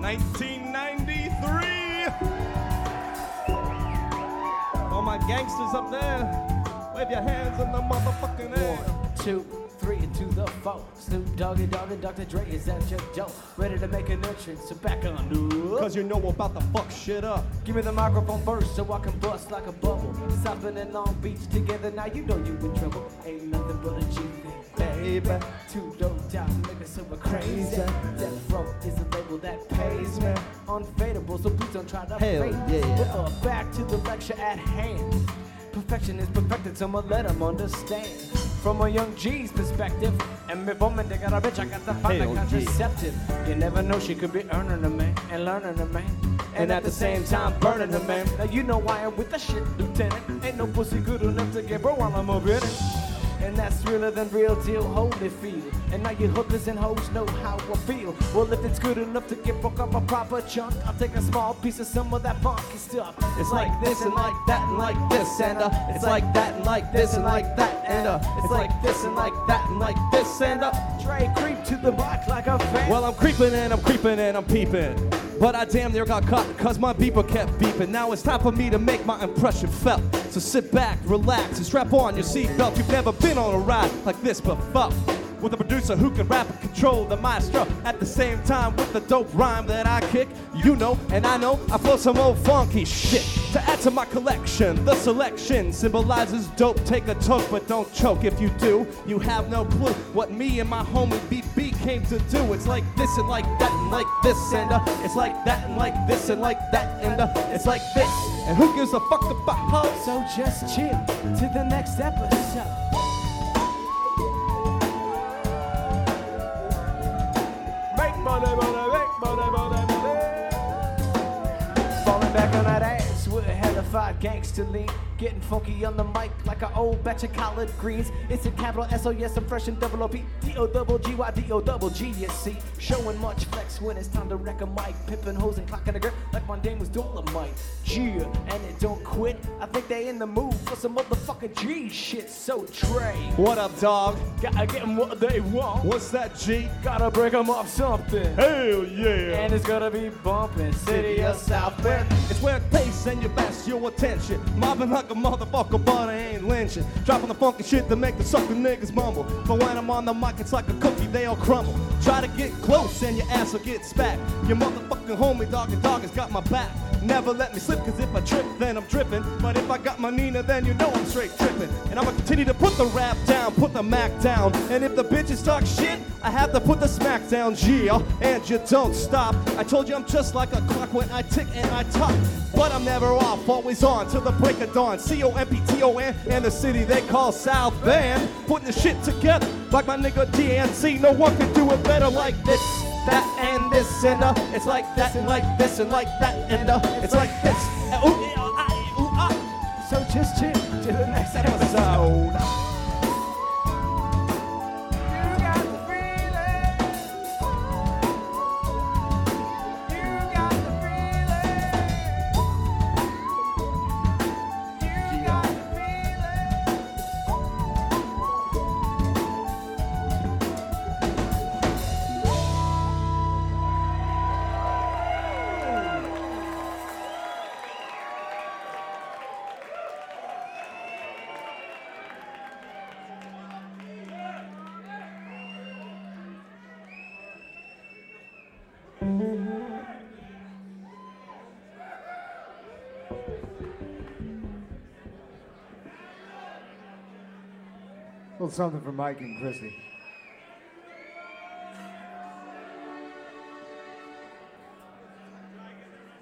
1993. All my gangsters up there, wave your hands in the motherfucking air. 1, 2, 3, and to the 4. Snoop Doggy Dogg and Dr. Dre is at your door, ready to make an entrance. So back on up. Cause you know we're about to fuck shit up. Give me the microphone first so I can bust like a bubble. Stopping in Long Beach together, now you know you in trouble. Ain't nothing but a G thing, baby. Two dope out niggas so we're crazy. Death Row is a label that pays me. Unfadable, so please don't try to fade me. But back to the lecture at hand. Perfection is perfected, so I'ma let them understand. From a young G's perspective, and if woman they got a bitch, I got to find a contraceptive. You never know, she could be earning a man and learning a man, and at the same time burning a man. Now you know why I'm with the shit, Lieutenant. Ain't no pussy good enough to get bro while I'm a bit. And that's realer than real deal, Holyfield. And now you hookers and hoes know how I feel. Well, if it's good enough to get broke up a proper chunk, I'll take a small piece of some of that funky stuff. It's like this and like that and like this and it's like that and like this and like that and it's like this and like that and like this and Dre creep to the block like a fan. Well, I'm creeping and I'm creeping and I'm peeping, but I damn near got caught cause my beeper kept beeping. Now it's time for me to make my impression felt. So sit back, relax, and strap on your seatbelt. You've never been on a ride like this before, with a producer who can rap and control the maestro at the same time with the dope rhyme that I kick. You know, and I know, I flow some old funky shit to add to my collection. The selection symbolizes dope. Take a toke, but don't choke. If you do, you have no clue what me and my homie BB came to do. It's like this and like that and like this and it's like that and like this and like that and it's like this. And who gives a fuck about hoes? So just chill to the next episode. Falling back on that ass with a hellified gangster lean. Getting funky on the mic like an old batch of collard greens. It's a capital S-O-S, I'm fresh and double O-P D-O-double-G-Y-D-O-double-G, you see. Showing much flex when it's time to wreck a mic. Pimping hoes and clocking a girl like my name was Dolomite. Yeah, and it don't quit. I think they in the mood for some motherfucking G shit. So Trey, what up, dog? Gotta get them what they want. What's that, G? Gotta break them off something. Hell yeah. And it's gonna be bumping. City of South Bend. It's where it pays and you best your attention. Mobbing like a motherfucker, but I ain't lynching. Dropping the funky shit to make the sucker niggas mumble. But when I'm on the mic, it's like a cookie, they all crumble. Try to get close and your ass will get spat. Your motherfucking homie, dog has got my back. Never let me slip, cause if I trip, then I'm dripping. But if I got my Nina, then you know I'm straight tripping. And I'ma continue to put the rap down, put the Mac down. And if the bitches talk shit, I have to put the smack down, yeah. And you don't stop. I told you I'm just like a clock when I tick and I talk. But I'm never off, always on till the break of dawn. C-O-M-P-T-O-N and the city they call South Bend. Putting the shit together like my nigga DNC. No one can do it better like this, that, and this, and it's like that, and like this, and like that, and it's like this. So just chill to the next episode. A little something for Mike and Chrissy.